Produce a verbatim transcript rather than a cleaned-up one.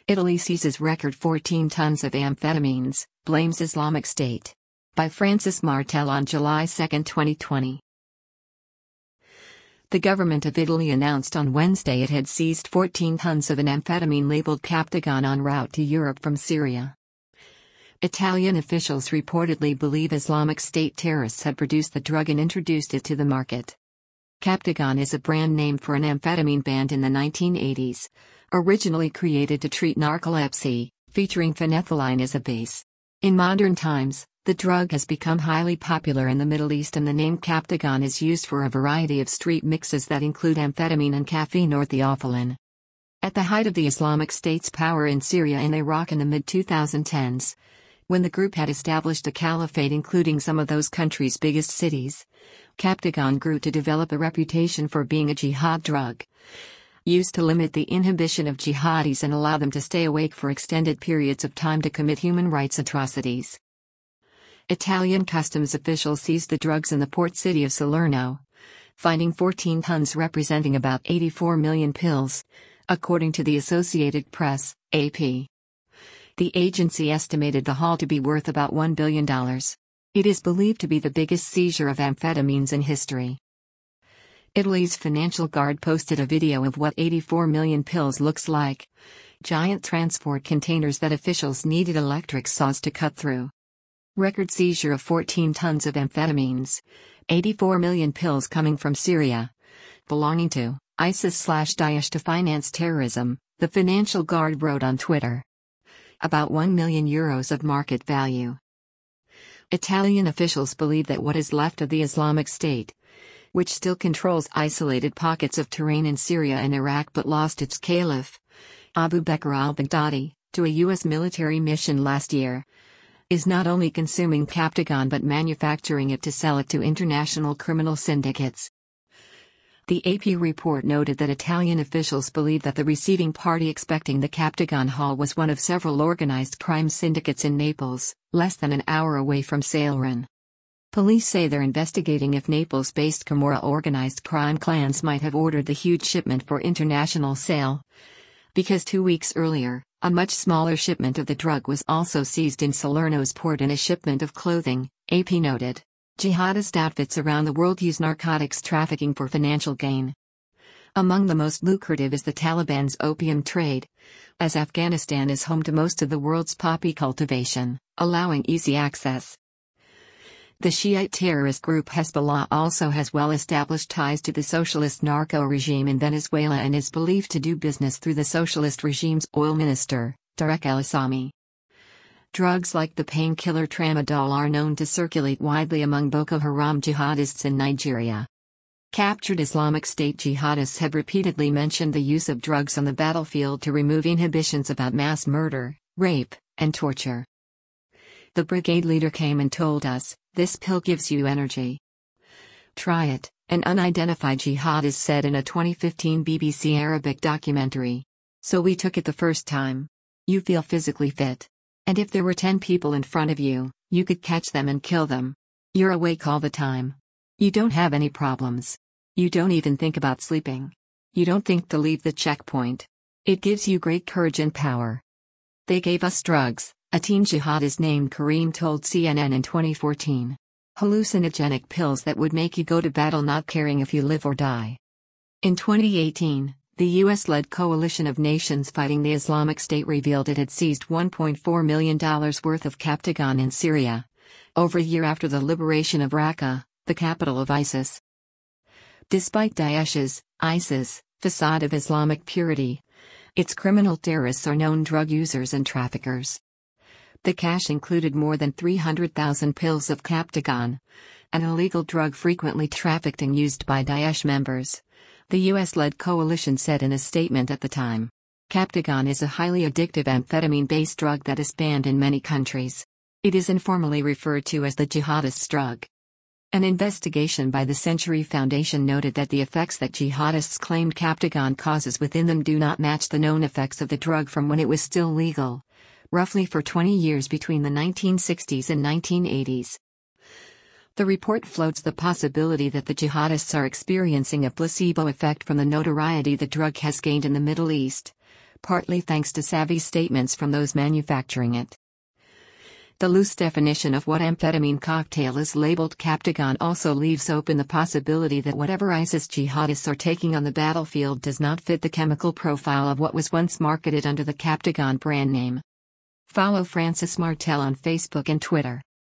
Italy seizes record fourteen tons of amphetamines, blames Islamic State. By Francis Martel on July second, twenty twenty. The government of Italy announced on Wednesday it had seized fourteen tons of an amphetamine labeled Captagon en route to Europe from Syria. Italian officials reportedly believe Islamic State terrorists had produced the drug and introduced it to the market. Captagon is a brand name for an amphetamine banned in the nineteen eighties, originally created to treat narcolepsy, featuring phenethylline as a base. In modern times, the drug has become highly popular in the Middle East, and the name Captagon is used for a variety of street mixes that include amphetamine and caffeine or theophylline. At the height of the Islamic State's power in Syria and Iraq in the mid twenty tens, when the group had established a caliphate including some of those countries' biggest cities, Captagon grew to develop a reputation for being a jihad drug, used to limit the inhibition of jihadis and allow them to stay awake for extended periods of time to commit human rights atrocities. Italian customs officials seized the drugs in the port city of Salerno, finding fourteen tons representing about eighty-four million pills, according to the Associated Press, A P. The agency estimated the haul to be worth about one billion dollars. It is believed to be the biggest seizure of amphetamines in history. Italy's Financial Guard posted a video of what eighty-four million pills looks like. Giant transport containers that officials needed electric saws to cut through. Record seizure of fourteen tons of amphetamines. eighty-four million pills coming from Syria, belonging to ISIS/Daesh to finance terrorism, the Financial Guard wrote on Twitter. About one million euros of market value. Italian officials believe that what is left of the Islamic State, which still controls isolated pockets of terrain in Syria and Iraq but lost its caliph, Abu Bakr al-Baghdadi, to a U S military mission last year, is not only consuming Captagon but manufacturing it to sell it to international criminal syndicates. The A P report noted that Italian officials believe that the receiving party expecting the Captagon haul was one of several organized crime syndicates in Naples, less than an hour away from Salerno. Police say they're investigating if Naples-based Camorra organized crime clans might have ordered the huge shipment for international sale, because two weeks earlier, a much smaller shipment of the drug was also seized in Salerno's port in a shipment of clothing, A P noted. Jihadist outfits around the world use narcotics trafficking for financial gain. Among the most lucrative is the Taliban's opium trade, as Afghanistan is home to most of the world's poppy cultivation, allowing easy access. The Shiite terrorist group Hezbollah also has well-established ties to the socialist narco regime in Venezuela and is believed to do business through the socialist regime's oil minister, Tarek el-Assami. Drugs like the painkiller tramadol are known to circulate widely among Boko Haram jihadists in Nigeria. Captured Islamic State jihadists have repeatedly mentioned the use of drugs on the battlefield to remove inhibitions about mass murder, rape, and torture. The brigade leader came and told us, "This pill gives you energy. Try it," an unidentified jihadist said in a twenty fifteen B B C Arabic documentary. "So we took it the first time. You feel physically fit. And if there were ten people in front of you, you could catch them and kill them. You're awake all the time. You don't have any problems. You don't even think about sleeping. You don't think to leave the checkpoint. It gives you great courage and power." They gave us drugs, a teen jihadist named Kareem told C N N in twenty fourteen. Hallucinogenic pills that would make you go to battle not caring if you live or die. In twenty eighteen, the U S-led coalition of nations fighting the Islamic State revealed it had seized one point four million dollars worth of Captagon in Syria, over a year after the liberation of Raqqa, the capital of ISIS. Despite Daesh's, ISIS, facade of Islamic purity, its criminal terrorists are known drug users and traffickers. The cache included more than three hundred thousand pills of Captagon, an illegal drug frequently trafficked and used by Daesh members, the U S-led coalition said in a statement at the time. Captagon is a highly addictive amphetamine-based drug that is banned in many countries. It is informally referred to as the jihadist's drug. An investigation by the Century Foundation noted that the effects that jihadists claimed Captagon causes within them do not match the known effects of the drug from when it was still legal, roughly for twenty years between the nineteen sixties and nineteen eighties. The report floats the possibility that the jihadists are experiencing a placebo effect from the notoriety the drug has gained in the Middle East, partly thanks to savvy statements from those manufacturing it. The loose definition of what amphetamine cocktail is labeled Captagon also leaves open the possibility that whatever ISIS jihadists are taking on the battlefield does not fit the chemical profile of what was once marketed under the Captagon brand name. Follow Francis Martel on Facebook and Twitter.